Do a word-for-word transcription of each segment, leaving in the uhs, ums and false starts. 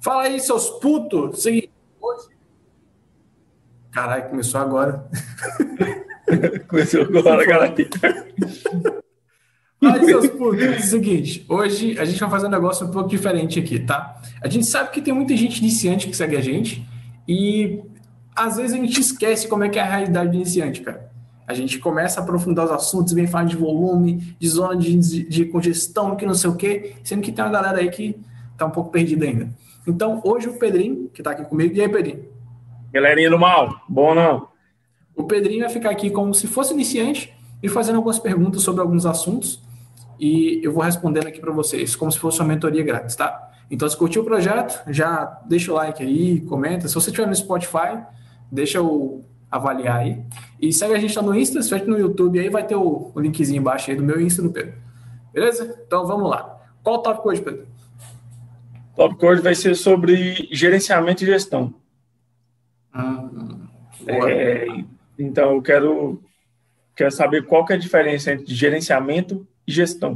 Fala aí, seus putos! Seguinte, hoje... Caralho, começou agora. Começou agora, galera. Fala aí, seus putos! Seguinte, hoje a gente vai fazer um negócio um pouco diferente aqui, tá? A gente sabe que tem muita gente iniciante que segue a gente e às vezes a gente esquece como é que é a realidade do iniciante, cara. A gente começa a aprofundar os assuntos, vem falar de volume, de zona de, de congestão, que não sei o quê, sendo que tem uma galera aí que tá um pouco perdida ainda. Então, hoje o Pedrinho, que tá aqui comigo, e aí, Pedrinho? Galerinha do mal, bom não? O Pedrinho vai ficar aqui como se fosse iniciante e fazendo algumas perguntas sobre alguns assuntos e eu vou respondendo aqui para vocês, como se fosse uma mentoria grátis, tá? Então, se curtiu o projeto, já deixa o like aí, comenta. Se você estiver no Spotify, deixa eu avaliar aí. E segue a gente lá no Insta, se estiver no YouTube aí, vai ter o, o linkzinho embaixo aí do meu Insta e do Pedro. Beleza? Então, vamos lá. Qual o tópico hoje, Pedro? O tópico hoje vai ser sobre gerenciamento e gestão. Hum, boa. É, então, eu quero, quero saber qual que é a diferença entre gerenciamento e gestão.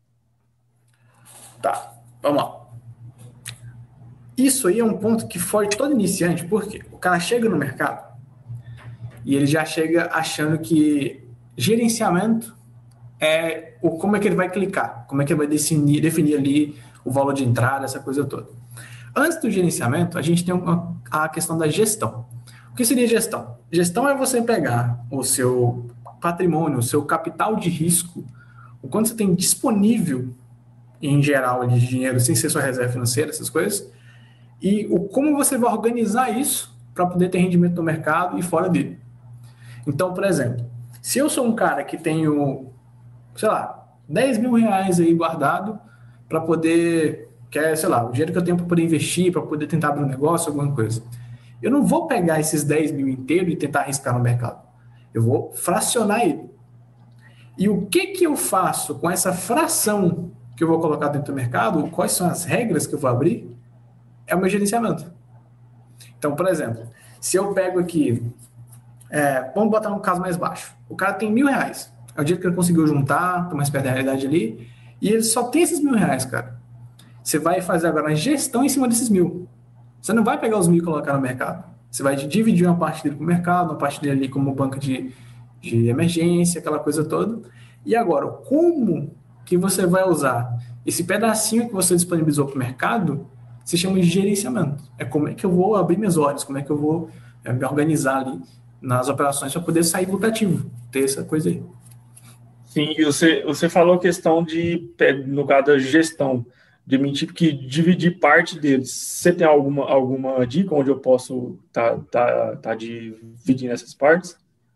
Tá, vamos lá. Isso aí é um ponto que foge todo iniciante, porque o cara chega no mercado e ele já chega achando que gerenciamento é o como é que ele vai clicar, como é que ele vai definir, definir ali o valor de entrada, essa coisa toda. Antes do gerenciamento, a gente tem uma, a questão da gestão. O que seria gestão? Gestão é você pegar o seu patrimônio, o seu capital de risco, o quanto você tem disponível em geral de dinheiro, sem ser sua reserva financeira, essas coisas, e o como você vai organizar isso para poder ter rendimento no mercado e fora dele. Então, por exemplo, se eu sou um cara que tenho, sei lá, dez mil reais aí guardado para poder, que é, sei lá, o dinheiro que eu tenho para poder investir, para poder tentar abrir um negócio, alguma coisa. Eu não vou pegar esses dez mil inteiros e tentar arriscar no mercado. Eu vou fracionar ele. E o que, que eu faço com essa fração que eu vou colocar dentro do mercado? Quais são as regras que eu vou abrir? É o meu gerenciamento. Então, por exemplo, se eu pego aqui, é, vamos botar um caso mais baixo. O cara tem mil reais. É o dinheiro que ele conseguiu juntar, está mais perto da realidade ali, e ele só tem esses mil reais, cara. Você vai fazer agora a gestão em cima desses mil. Você não vai pegar os mil e colocar no mercado. Você vai dividir uma parte dele com o mercado, uma parte dele ali como banco de, de emergência, aquela coisa toda. E agora, como que você vai usar esse pedacinho que você disponibilizou para o mercado? Se chama de gerenciamento. É como é que eu vou abrir minhas horas, como é que eu vou é, me organizar ali nas operações para poder sair lucrativo, ter essa coisa aí. Sim, e você, você falou a questão de, no caso da gestão, de mim, tipo, que dividir parte deles. Você tem alguma, alguma dica onde eu posso estar tá, tá, tá dividindo essas partes?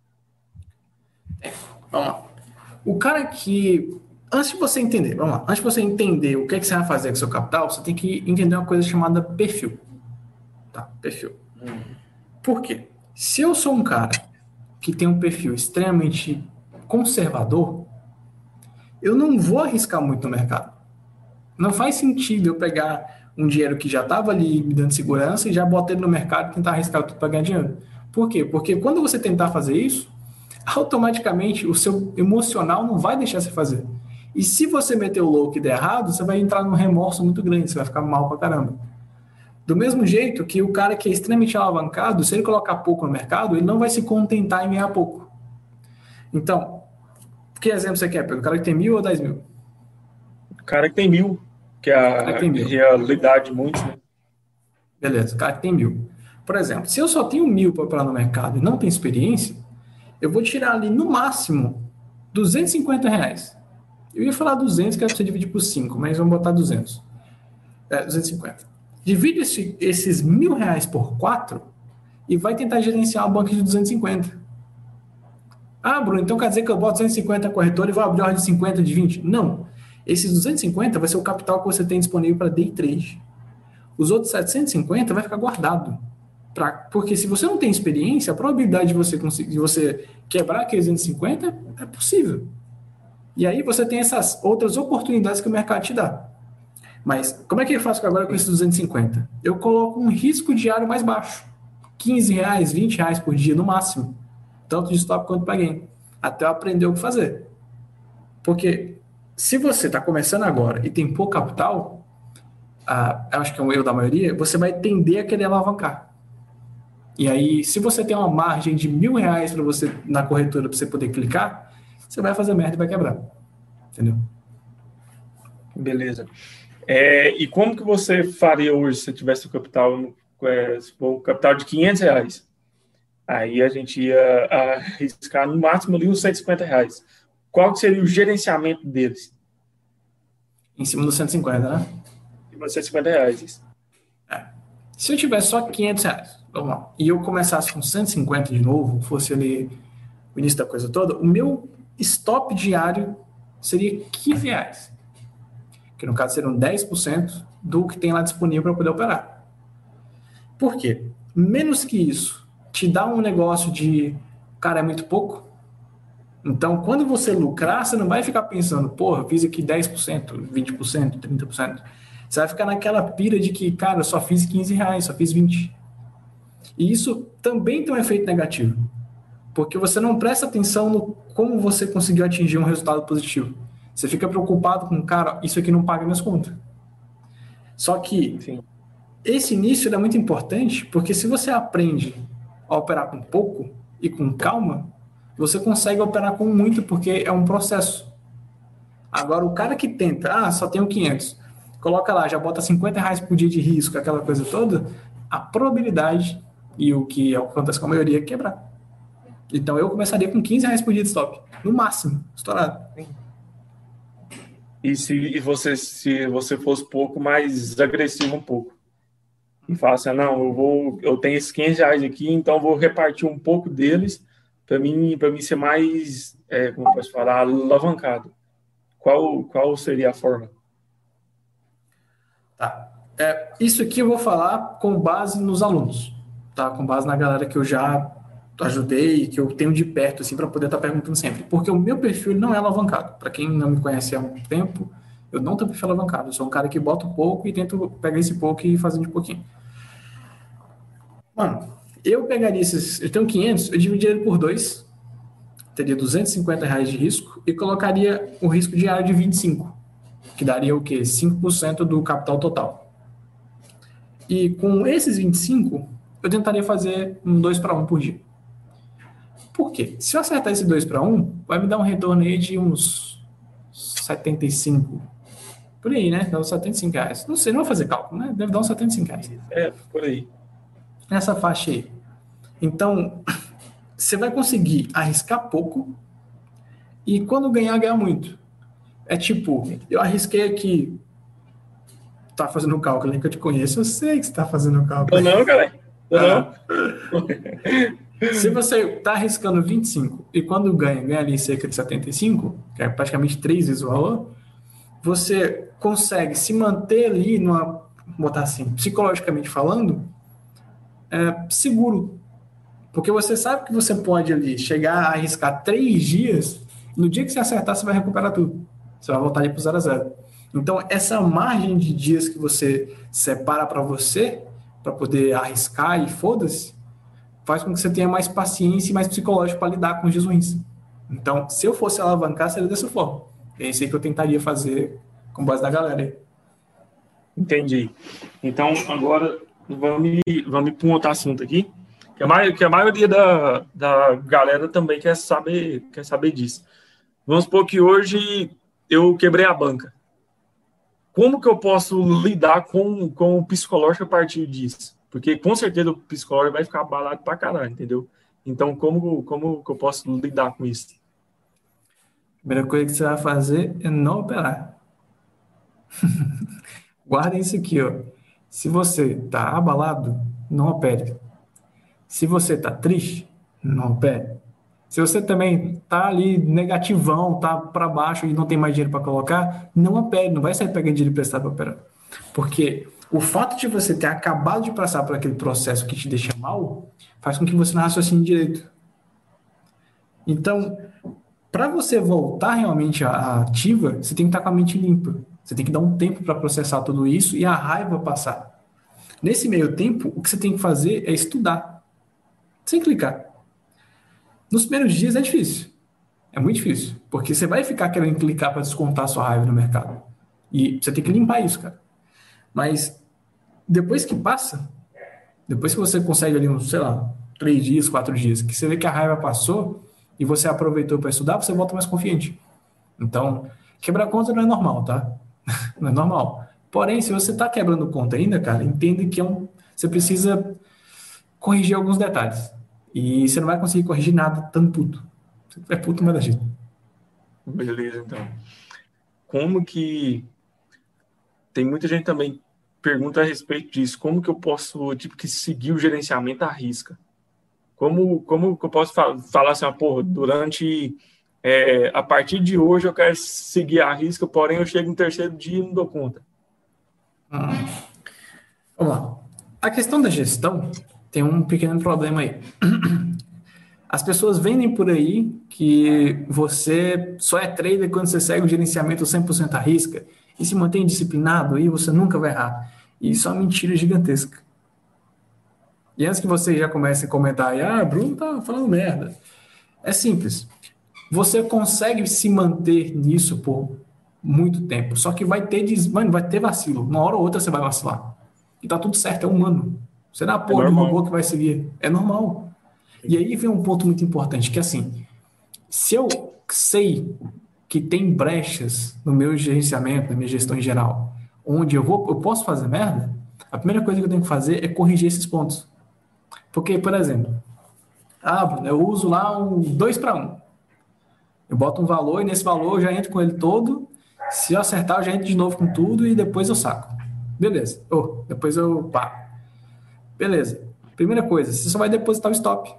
Vamos lá. O cara que... Antes de você entender, vamos lá. Antes de você entender o que, é que você vai fazer com o seu capital, você tem que entender uma coisa chamada perfil. Tá? Perfil. Hum. Por quê? Se eu sou um cara que tem um perfil extremamente conservador, eu não vou arriscar muito no mercado. Não faz sentido eu pegar um dinheiro que já estava ali me dando segurança e já botar ele no mercado e tentar arriscar tudo para ganhar dinheiro. Por quê? Porque quando você tentar fazer isso, automaticamente o seu emocional não vai deixar você fazer. E se você meter o louco e der errado, você vai entrar num remorso muito grande, você vai ficar mal pra caramba. Do mesmo jeito que o cara que é extremamente alavancado, se ele colocar pouco no mercado, ele não vai se contentar em ganhar pouco. Então, que exemplo você quer, Pedro? O cara que tem mil ou dez mil? O cara que tem mil, que é O cara que a tem mil. realidade de muitos, né? Beleza, o cara que tem mil. Por exemplo, se eu só tenho mil para operar no mercado e não tenho experiência, eu vou tirar ali no máximo duzentos e cinquenta reais. Eu ia falar duzentos, que era para você dividir por cinco, mas vamos botar duzentos. É, duzentos e cinquenta. Divide esse, esses mil reais por quatro e vai tentar gerenciar o banco de duzentos e cinquenta. Ah, Bruno, então quer dizer que eu boto duzentos e cinquenta na corretora e vou abrir ordem de cinquenta, de vinte? Não. Esses duzentos e cinquenta vai ser o capital que você tem disponível para day trade. Os outros setecentos e cinquenta vai ficar guardado. Pra, porque se você não tem experiência, a probabilidade de você, conseguir, de você quebrar aqueles duzentos e cinquenta é possível. E aí você tem essas outras oportunidades que o mercado te dá. Mas como é que eu faço agora com esses duzentos e cinquenta? Eu coloco um risco diário mais baixo. quinze reais, vinte reais por dia no máximo. Tanto de stop quanto para gain. Até eu aprender o que fazer. Porque se você está começando agora e tem pouco capital, ah, eu acho que é um erro da maioria, você vai tender a querer alavancar. E aí, se você tem uma margem de mil reais para você na corretora para você poder clicar, você vai fazer merda e vai quebrar. Entendeu? Beleza. É, e como que você faria hoje se tivesse o capital, é, se for o capital de quinhentos reais? Aí a gente ia arriscar no máximo ali uns cento e cinquenta reais. Qual que seria o gerenciamento deles? Em cima dos cento e cinquenta, né? E cento e cinquenta reais. Isso. É. Se eu tivesse só quinhentos reais, vamos lá, e eu começasse com cento e cinquenta de novo, fosse ali o início da coisa toda, o meu stop diário seria quinze reais. Que no caso seriam dez por cento do que tem lá disponível para poder operar. Por quê? Menos que isso, te dá um negócio de, cara, é muito pouco. Então, quando você lucrar, você não vai ficar pensando, porra, fiz aqui dez por cento, vinte por cento, trinta por cento. Você vai ficar naquela pira de que, cara, eu só fiz quinze reais, só fiz vinte. E isso também tem um efeito negativo, porque você não presta atenção no como você conseguiu atingir um resultado positivo. Você fica preocupado com, cara, isso aqui não paga minhas contas. Só que Sim. esse início é muito importante, porque se você aprende a operar com pouco e com calma, você consegue operar com muito, porque é um processo. Agora, o cara que tenta, ah, só tenho quinhentos, coloca lá, já bota cinquenta reais por dia de risco, aquela coisa toda, a probabilidade, e o que acontece com a maioria, é quebrar. Então, eu começaria com quinze reais por dia de stop, no máximo, estourado. E se e você, se você fosse um pouco mais agressivo um pouco? E fala assim, não, eu, vou, eu tenho esses quinze reais aqui, então eu vou repartir um pouco deles para mim, para mim ser mais, é, como eu posso falar, alavancado. Qual, qual seria a forma? Tá. É, isso aqui eu vou falar com base nos alunos, tá? Com base na galera que eu já ajudei, que eu tenho de perto, assim, para poder estar tá perguntando sempre. Porque o meu perfil não é alavancado. Para quem não me conhece há muito tempo, eu não tenho perfil alavancado. Eu sou um cara que bota um pouco e tento pegar esse pouco e fazer de pouquinho. Mano, eu pegaria esses... Eu tenho quinhentos, eu dividiria ele por dois, teria duzentos e cinquenta reais de risco e colocaria o risco diário de vinte e cinco, que daria o quê? cinco por cento do capital total. E com esses vinte e cinco, eu tentaria fazer um dois para um por dia. Por quê? Se eu acertar esse dois para um, vai me dar um retorno aí de uns setenta e cinco. Por aí, né? Dá uns setenta e cinco reais. Não sei, não vou fazer cálculo, né? Deve dar uns setenta e cinco reais. É, por aí. Nessa faixa aí. Então, você vai conseguir arriscar pouco e quando ganhar, ganhar muito. É tipo, eu arrisquei aqui. Tá fazendo cálculo, nem que eu te conheço, eu sei que você tá fazendo cálculo. Ou não, cara. Ou ah. não. Se você tá arriscando vinte e cinco e quando ganha, ganha ali cerca de setenta e cinco, que é praticamente três vezes o valor, você consegue se manter ali, numa, botar assim, psicologicamente falando, é, seguro. Porque você sabe que você pode ali chegar a arriscar três dias, no dia que você acertar, você vai recuperar tudo. Você vai voltar ali pro zero a zero. Então, essa margem de dias que você separa para você, para poder arriscar e foda-se, faz com que você tenha mais paciência e mais psicológico para lidar com os dias ruins. Então, se eu fosse alavancar, seria dessa forma. É isso aí que eu tentaria fazer com base na galera aí. Entendi. Então, agora, vamos, vamos para um outro assunto aqui, que a maioria, que a maioria da, da galera também quer saber, quer saber disso. Vamos supor que hoje eu quebrei a banca. Como que eu posso lidar com, com o psicológico a partir disso? Porque, com certeza, o psicológico vai ficar abalado pra caralho, entendeu? Então, como, como que eu posso lidar com isso? A primeira coisa que você vai fazer é não operar. Guardem isso aqui, ó. Se você tá abalado, não opere. Se você tá triste, não opere. Se você também tá ali negativão, tá para baixo e não tem mais dinheiro para colocar, não opere, não vai sair pegando dinheiro emprestado para operar. Porque o fato de você ter acabado de passar por aquele processo que te deixa mal, faz com que você não raciocine direito. Então, para você voltar realmente à ativa, você tem que estar com a mente limpa. Você tem que dar um tempo para processar tudo isso e a raiva passar. Nesse meio tempo, o que você tem que fazer é estudar. Sem clicar. Nos primeiros dias é difícil. É muito difícil. Porque você vai ficar querendo clicar para descontar a sua raiva no mercado. E você tem que limpar isso, cara. Mas depois que passa, depois que você consegue ali uns, sei lá, três dias, quatro dias, que você vê que a raiva passou e você aproveitou para estudar, você volta mais confiante. Então, quebrar conta não é normal, tá? Não é normal. Porém, se você está quebrando conta ainda, cara, entenda que é um, você precisa corrigir alguns detalhes. E você não vai conseguir corrigir nada tão puto. Você é puto, mas da jeito. Beleza, então. Como que... Tem muita gente também pergunta a respeito disso. Como que eu posso, tipo, que seguir o gerenciamento à risca? Como, como que eu posso falar, falar assim, ah, porra, durante... É, a partir de hoje eu quero seguir a risca, porém eu chego no terceiro dia e não dou conta. Hum. Vamos lá. A questão da gestão tem um pequeno problema aí. As pessoas vendem por aí que você só é trader quando você segue o gerenciamento cem por cento à risca e se mantém disciplinado e você nunca vai errar. E isso é uma mentira gigantesca. E antes que você já comece a comentar, ah, Bruno tá falando merda. É simples. Você consegue se manter nisso por muito tempo. Só que vai ter, mano, vai ter vacilo. Uma hora ou outra você vai vacilar. E tá tudo certo, é humano. Você não é a porra é de robô que vai seguir. É normal. E aí vem um ponto muito importante, que é assim, se eu sei que tem brechas no meu gerenciamento, na minha gestão em geral, onde eu, vou, eu posso fazer merda, a primeira coisa que eu tenho que fazer é corrigir esses pontos. Porque, por exemplo, ah, Bruno, eu uso lá um dois para um. Eu boto um valor e nesse valor eu já entro com ele todo. Se eu acertar, eu já entro de novo com tudo e depois eu saco. Beleza. Oh, depois eu paro. Beleza. Primeira coisa, você só vai depositar o stop.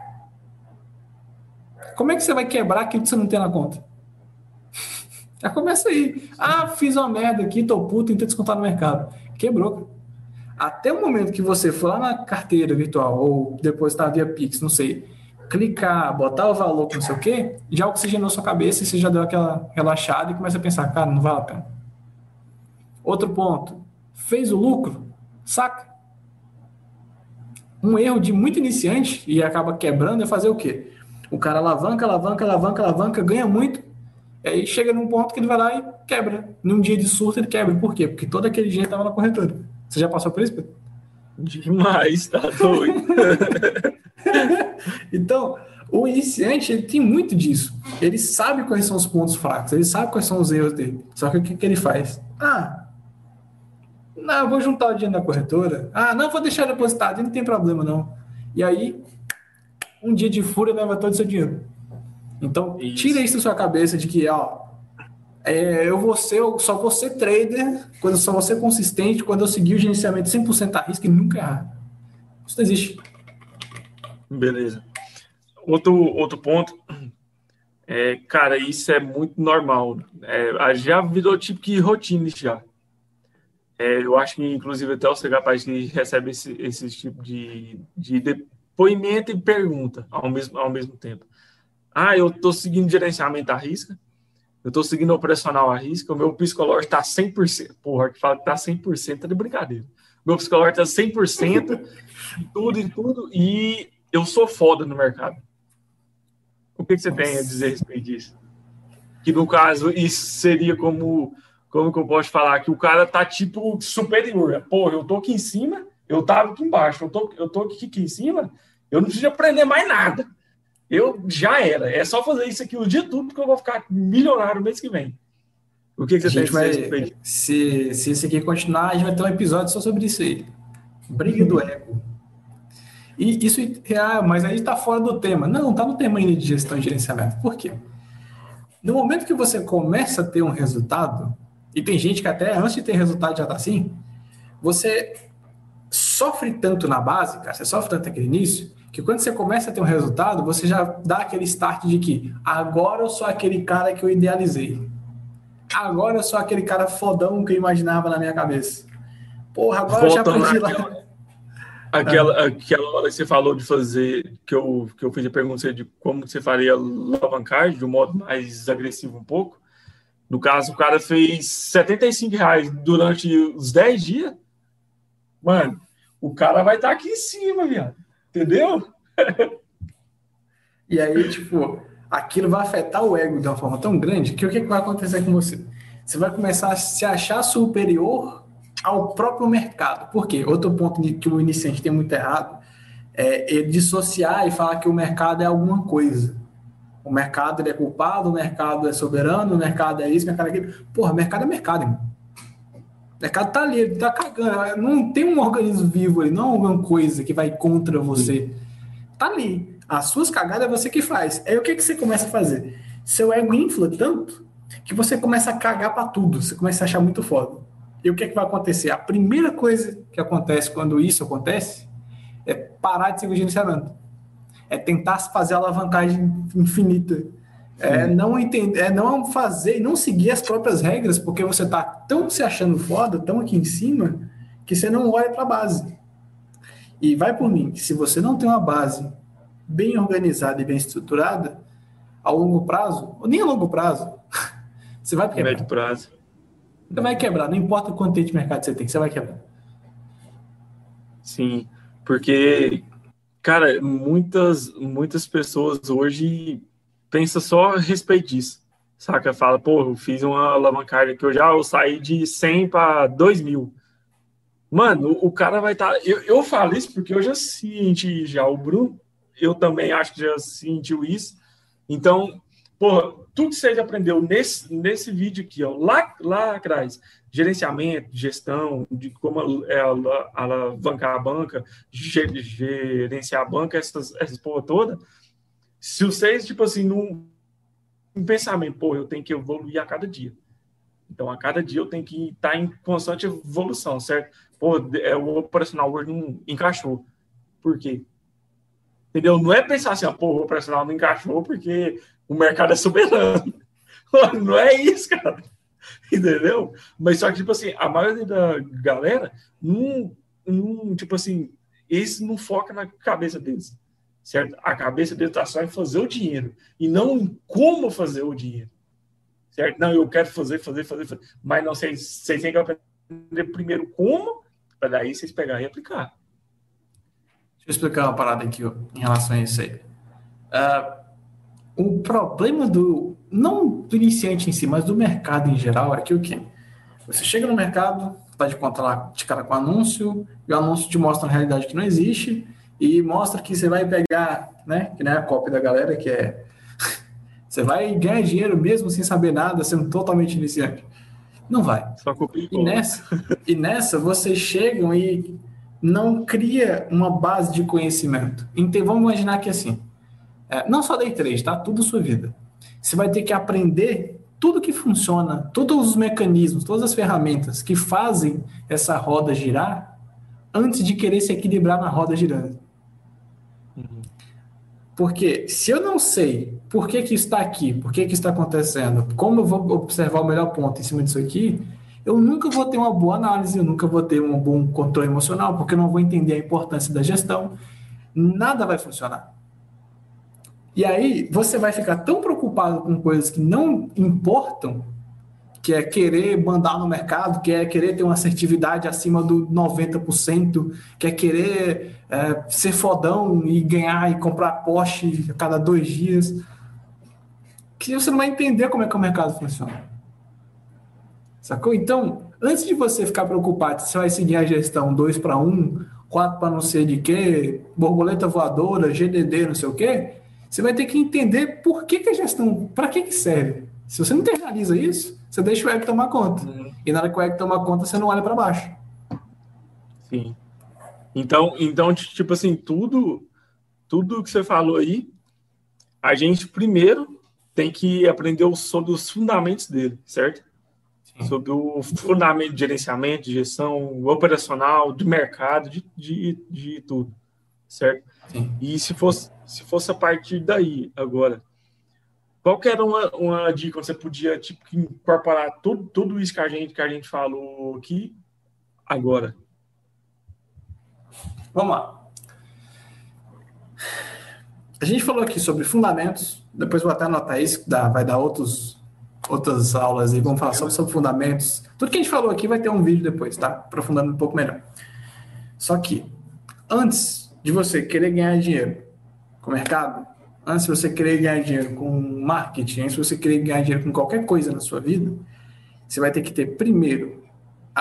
Como é que você vai quebrar aquilo que você não tem na conta? Já começa aí. Ah, fiz uma merda aqui, tô puto, tentei descontar no mercado. Quebrou. Até o momento que você for lá na carteira virtual ou depositar via Pix, não sei, clicar, botar o valor com não sei o quê, já oxigenou sua cabeça e você já deu aquela relaxada e começa a pensar, cara, não vale a pena. Outro ponto, fez o lucro, saca? Um erro de muito iniciante e acaba quebrando é fazer o quê? O cara alavanca, alavanca, alavanca, alavanca, ganha muito, aí chega num ponto que ele vai lá e quebra. Num dia de surto ele quebra. Por quê? Porque todo aquele dinheiro estava na corretora. Você já passou por isso, Pedro? Demais, tá doido. Então, o iniciante, ele tem muito disso. Ele sabe quais são os pontos fracos, ele sabe quais são os erros dele. Só que o que, que ele faz? Ah, não, eu vou juntar o dinheiro na corretora. Ah, não, vou deixar depositado, não tem problema não. E aí, um dia de fúria leva todo o seu dinheiro. Então, isso. Tira isso da sua cabeça de que, ó, é, eu vou ser, eu só vou ser trader, quando eu só vou ser consistente, quando eu seguir o gerenciamento cem por cento a risco e nunca errar. Isso não existe. Beleza. Outro, outro ponto, é, cara, isso é muito normal. É, já virou tipo que rotina já. É, eu acho que, inclusive, até o C H P que recebe esse, esse tipo de, de depoimento e pergunta ao mesmo, ao mesmo tempo. Ah, eu estou seguindo gerenciamento à risca, eu estou seguindo operacional à risca, o meu psicológico está cem por cento. Porra, que fala que está cem por cento, tá de brincadeira. Meu psicológico está cem por cento, tudo e tudo, e eu sou foda no mercado. O que, que você Nossa. tem a dizer a respeito disso? Que, no caso, isso seria como... Como que eu posso falar? Que o cara tá, tipo, superior. Pô, eu tô aqui em cima, eu tava aqui embaixo. Eu tô, eu tô aqui, aqui em cima, eu não preciso aprender mais nada. Eu já era. É só fazer isso aqui o dia todo que eu vou ficar milionário no mês que vem. O que, que você tem a dizer a respeito? Se, se isso aqui continuar, a gente vai ter um episódio só sobre isso aí. Briga do ego. E isso, ah, mas aí tá fora do tema. Não, tá no tema ainda de gestão e gerenciamento. Por quê? No momento que você começa a ter um resultado, e tem gente que até antes de ter resultado já tá assim, você sofre tanto na base, cara, você sofre tanto naquele início, que quando você começa a ter um resultado, você já dá aquele start de que agora eu sou aquele cara que eu idealizei. Agora eu sou aquele cara fodão que eu imaginava na minha cabeça. Porra, agora Volta eu já aprendi lá. Aquela, aquela, ah. aquela hora que você falou de fazer, que eu, que eu fiz a pergunta de como você faria alavancagem de um modo mais agressivo um pouco. No caso, o cara fez setenta e cinco reais durante os dez dias. Mano, o cara vai estar aqui em cima, viado. Entendeu? E aí, tipo, aquilo vai afetar o ego de uma forma tão grande que o que vai acontecer com você? Você vai começar a se achar superior ao próprio mercado. Por quê? Outro ponto que o iniciante tem muito errado é ele dissociar e falar que o mercado é alguma coisa. O mercado ele é culpado, o mercado é soberano, o mercado é isso, o mercado é aquilo. Porra, o mercado é mercado, irmão. O mercado tá ali, ele tá cagando. Não tem um organismo vivo ali, não é alguma coisa que vai contra você. Tá ali. As suas cagadas é você que faz. Aí o que, que você começa a fazer? Seu ego infla tanto que você começa a cagar pra tudo. Você começa a achar muito foda. E o que, que vai acontecer? A primeira coisa que acontece quando isso acontece é parar de seguir o gerenciamento. É tentar fazer a alavancagem infinita. É não entender, é não fazer, não seguir as próprias regras, porque você está tão se achando foda, tão aqui em cima, que você não olha para a base. E vai por mim, se você não tem uma base bem organizada e bem estruturada, a longo prazo, ou nem a longo prazo, você vai quebrar. Médio prazo. Você vai quebrar, não importa quanto tempo de mercado você tem, você vai quebrar. Sim, porque, cara, muitas, muitas pessoas hoje pensam só a respeito disso, saca? Fala, pô, eu fiz uma alavancagem que eu já eu saí de cem para dois mil. Mano, o, o cara vai estar... Tá, eu, eu falo isso porque eu já senti já o Bruno, eu também acho que já sentiu isso. Então, pô, tudo que você já aprendeu nesse, nesse vídeo aqui, ó, lá, lá atrás, gerenciamento, gestão, de como é, alavancar a banca, gerenciar a banca, essas, essas porra toda. Se vocês, tipo assim, num, num pensamento, pô, eu tenho que evoluir a cada dia. Então, a cada dia eu tenho que estar em constante evolução, certo? Pô, é, o operacional hoje não encaixou. Por quê? Entendeu? Não é pensar assim, pô, o operacional não encaixou porque o mercado é soberano. Não é isso, cara. Entendeu? Mas só que, tipo assim, a maioria da galera não, não tipo assim, esse não foca na cabeça deles, certo? A cabeça deles tá só em fazer o dinheiro e não em como fazer o dinheiro, certo? Não, eu quero fazer, fazer, fazer, fazer. Mas não, vocês, vocês têm que aprender primeiro como, para daí vocês pegar e aplicar. Deixa eu explicar uma parada aqui ó, em relação a isso aí. Uh, o problema do, não do iniciante em si, mas do mercado em geral, é que o quê? Você chega no mercado, tá de conta lá de cara com anúncio, e o anúncio te mostra uma realidade que não existe, e mostra que você vai pegar, né, que não é a cópia da galera, que é você vai ganhar dinheiro mesmo sem saber nada, sendo totalmente iniciante. Não vai. Só copia e, nessa, e nessa, vocês chegam e não cria uma base de conhecimento. Então, vamos imaginar que assim, é, não só day trade, tá? Tudo sua vida. Você vai ter que aprender tudo que funciona, todos os mecanismos, todas as ferramentas que fazem essa roda girar antes de querer se equilibrar na roda girando. Uhum. Porque se eu não sei por que que está aqui, por que que está acontecendo, como eu vou observar o melhor ponto em cima disso aqui, eu nunca vou ter uma boa análise, eu nunca vou ter um bom controle emocional, porque eu não vou entender a importância da gestão, nada vai funcionar. E aí você vai ficar tão preocupado com coisas que não importam, que é querer mandar no mercado, que é querer ter uma assertividade acima do noventa por cento, que é querer é, ser fodão e ganhar e comprar Porsche a cada dois dias, que você não vai entender como é que o mercado funciona. Sacou? Então, antes de você ficar preocupado se você vai seguir a gestão dois para um, quatro para não sei de quê, borboleta voadora, G D D, não sei o quê, você vai ter que entender por que, que a gestão, para que, que serve. Se você não internaliza isso, você deixa o ego tomar conta. Uhum. E na hora que o ego tomar conta, você não olha para baixo. Sim. Então, então, tipo assim, tudo, tudo que você falou aí, a gente primeiro tem que aprender sobre os fundamentos dele, certo? Sim. Sobre o fundamento de gerenciamento, de gestão operacional, de mercado, de, de, de tudo, certo? Sim. E se fosse, se fosse a partir daí, agora, qual que era uma, uma dica onde você podia tipo, incorporar tudo, tudo isso que a, gente, que a gente falou aqui agora? Vamos lá. A gente falou aqui sobre fundamentos, depois vou até anotar isso, dá, vai dar outros, outras aulas e vamos falar só sobre fundamentos. Tudo que a gente falou aqui vai ter um vídeo depois, tá? Aprofundando um pouco melhor. Só que, antes de você querer ganhar dinheiro com o mercado, antes de você querer ganhar dinheiro com marketing, antes de você querer ganhar dinheiro com qualquer coisa na sua vida, você vai ter que ter primeiro a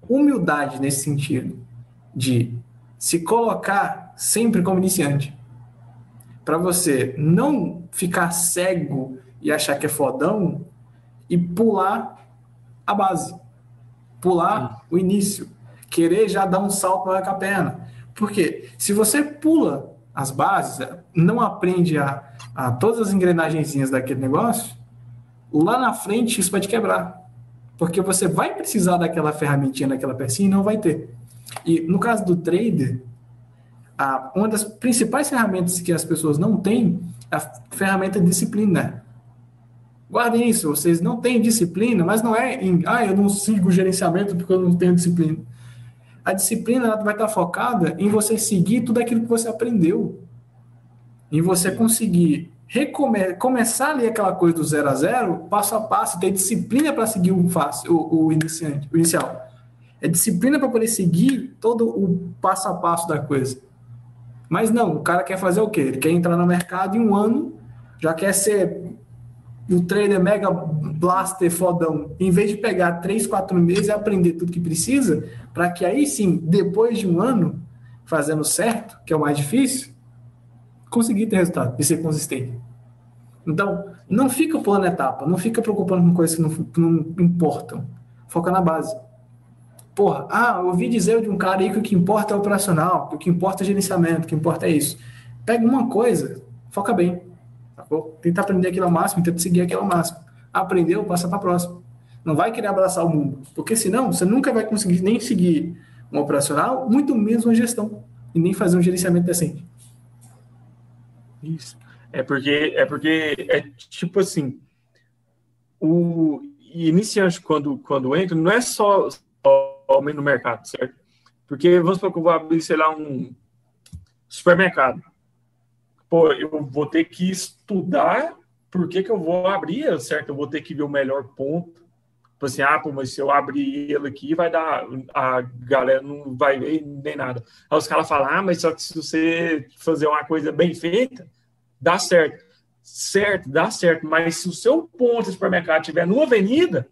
humildade nesse sentido, de se colocar sempre como iniciante, para você não ficar cego e achar que é fodão e pular a base, pular o início, querer já dar um salto maior com a perna. Porque se você pula as bases, não aprende a, a todas as engrenagenzinhas daquele negócio, lá na frente isso vai te quebrar. Porque você vai precisar daquela ferramentinha, daquela pecinha e não vai ter. E no caso do trader, a, uma das principais ferramentas que as pessoas não têm é a ferramenta de disciplina. Guardem isso, vocês não têm disciplina, mas não é em, ah, eu não sigo o gerenciamento porque eu não tenho disciplina. A disciplina ela vai estar focada em você seguir tudo aquilo que você aprendeu. Em você conseguir recome- começar ali aquela coisa do zero a zero, passo a passo, ter disciplina para seguir o, fácil, o, o, iniciante, o inicial. É disciplina para poder seguir todo o passo a passo da coisa. Mas não, o cara quer fazer o quê? Ele quer entrar no mercado em um ano, já quer ser o trader mega blaster fodão, em vez de pegar três, quatro meses e aprender tudo que precisa, para que aí sim, depois de um ano, fazendo certo, que é o mais difícil, conseguir ter resultado e ser consistente. Então, não fica pulando etapa, não fica preocupando com coisas que não, que não importam. Foca na base. Porra, ah, eu ouvi dizer de um cara aí que o que importa é operacional, que o que importa é gerenciamento, o que importa é isso. Pega uma coisa, foca bem. Sacou? Tenta aprender aquilo ao máximo, tenta seguir aquilo ao máximo. Aprendeu, passa para a próxima. Não vai querer abraçar o mundo, porque senão você nunca vai conseguir nem seguir um operacional, muito menos uma gestão, e nem fazer um gerenciamento decente. Isso. É porque é, porque é tipo assim, o iniciante, quando, quando entra, não é só aumento no mercado, certo? Porque vamos supor que eu vou abrir, sei lá, um supermercado. Pô, eu vou ter que estudar por que que eu vou abrir, certo? Eu vou ter que ver o melhor ponto. Tipo assim, ah, pô, mas se eu abrir ele aqui, vai dar... A galera não vai ver nem nada. Aí os caras falam, ah, mas só que se você fazer uma coisa bem feita, dá certo. Certo, dá certo. Mas se o seu ponto de supermercado estiver numa avenida,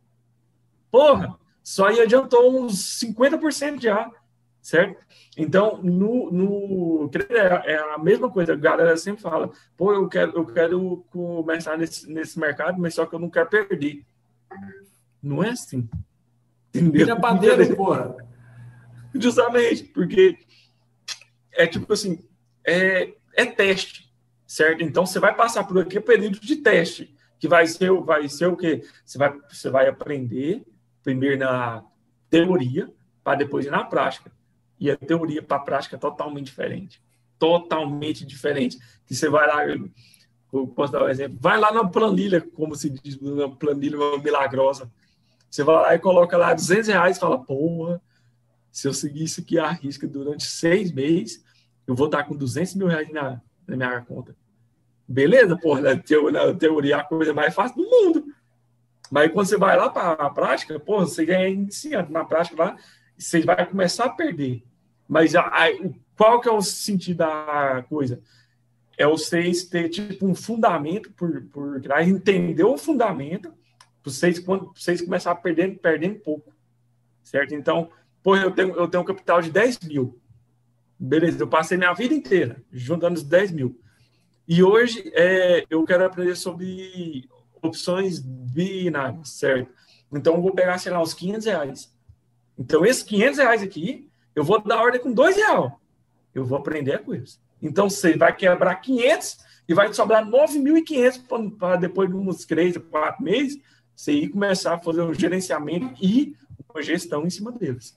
porra, só aí adiantou uns cinquenta por cento já, certo? Então, no, no, é a mesma coisa, a galera sempre fala, pô, eu quero, eu quero começar nesse, nesse mercado, mas só que eu não quero perder. Não é assim. Entendeu? Vira padeiro, porra. Justamente, porque é tipo assim, é, é teste, certo? Então, você vai passar por aqui período de teste, que vai ser, vai ser o quê? Você vai, você vai aprender primeiro na teoria, para depois ir na prática. E a teoria para a prática é totalmente diferente. Totalmente diferente. Que você vai lá, eu posso dar um exemplo, vai lá na planilha, como se diz, na planilha milagrosa. Você vai lá e coloca lá duzentos reais e fala, porra, se eu seguir isso aqui à risca durante seis meses, eu vou estar com duzentos mil reais na, na minha conta. Beleza, porra, na teoria, na teoria é a coisa mais fácil do mundo. Mas quando você vai lá para a prática, porra, você ganha iniciante na prática lá, você vai começar a perder. Mas a, a, qual que é o sentido da coisa? É vocês ter tipo um fundamento por, por trás, entender o fundamento, para vocês, quando vocês começarem a perder, perdendo pouco. Certo? Então, pô, eu tenho, eu tenho um capital de dez mil. Beleza, eu passei minha vida inteira juntando os dez mil. E hoje é, eu quero aprender sobre opções binárias, certo? Então, eu vou pegar, sei lá, uns quinhentos reais. Então, esses quinhentos reais aqui, eu vou dar ordem com dois reais. Eu vou aprender com isso. Então, você vai quebrar quinhentos e vai te sobrar nove mil e quinhentos para depois de uns três, quatro meses, você ir começar a fazer um gerenciamento e uma gestão em cima deles.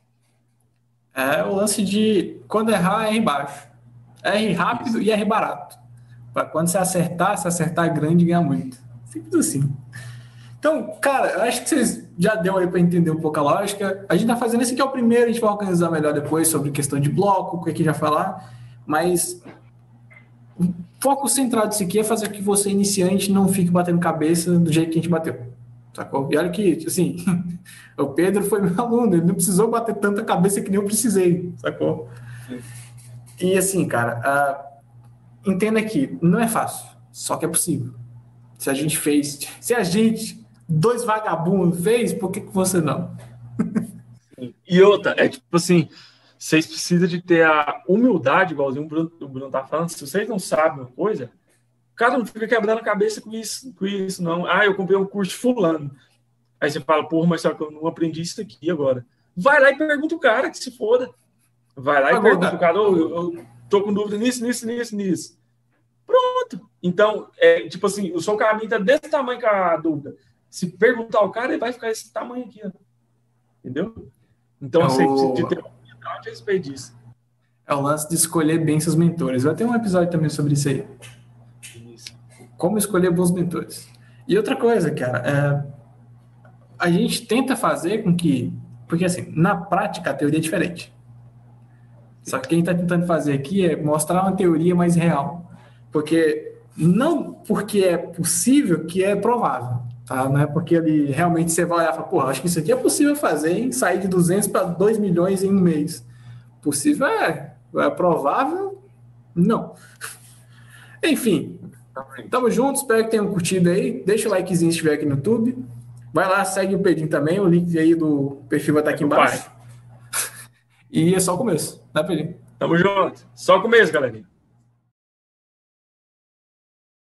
É o lance de, quando errar, R baixo. R rápido isso. E R barato. Para quando você acertar, se acertar grande, ganhar muito. Simples assim. Então, cara, eu acho que vocês já deu aí para entender um pouco a lógica. A gente tá fazendo esse aqui é o primeiro, a gente vai organizar melhor depois sobre questão de bloco, o que a gente vai falar, mas o foco central disso aqui é fazer com que você, iniciante, não fique batendo cabeça do jeito que a gente bateu, sacou? E olha que, assim, o Pedro foi meu aluno, ele não precisou bater tanta cabeça que nem eu precisei, sacou? E assim, cara, uh, entenda que não é fácil, só que é possível. Se a gente fez, se a gente... dois vagabundos fez, por que, que você não? E outra, é tipo assim, vocês precisam de ter a humildade, igualzinho o Bruno, o Bruno tá falando, se vocês não sabem uma coisa, cada um fica quebrando a cabeça com isso, com isso, não. Ah, eu comprei um curso de fulano. Aí você fala, porra, mas só que eu não aprendi isso aqui agora. Vai lá e pergunta o cara, que se foda. Vai lá e Agora, pergunta o cara, oh, eu, eu tô com dúvida nisso, nisso, nisso, nisso. Pronto. Então, é, tipo assim, o seu caminho tá desse tamanho com a dúvida. Se perguntar ao cara, ele vai ficar esse tamanho aqui, ó. Entendeu? Então, é você precisa de o, ter humildade a respeito disso. é o lance de escolher bem seus mentores. Vai ter um episódio também sobre isso aí. Isso. Como escolher bons mentores. E outra coisa, cara, é, a gente tenta fazer com que... Porque, assim, na prática, a teoria é diferente. Só que quem está tentando fazer aqui é mostrar uma teoria mais real. Porque não porque é possível que é provável. Tá? Não é porque ele realmente você vai olhar e fala, porra, acho que isso aqui é possível fazer, hein? Sair de duzentos para dois milhões em um mês. Possível é. É provável? Não. Enfim, tamo junto, espero que tenham curtido aí. Deixa o likezinho se estiver aqui no YouTube. Vai lá, segue o Pedrinho também, o link aí do perfil vai estar aqui É embaixo. E é só o começo, né, Pedrinho? Tamo junto. Só o começo, galerinha.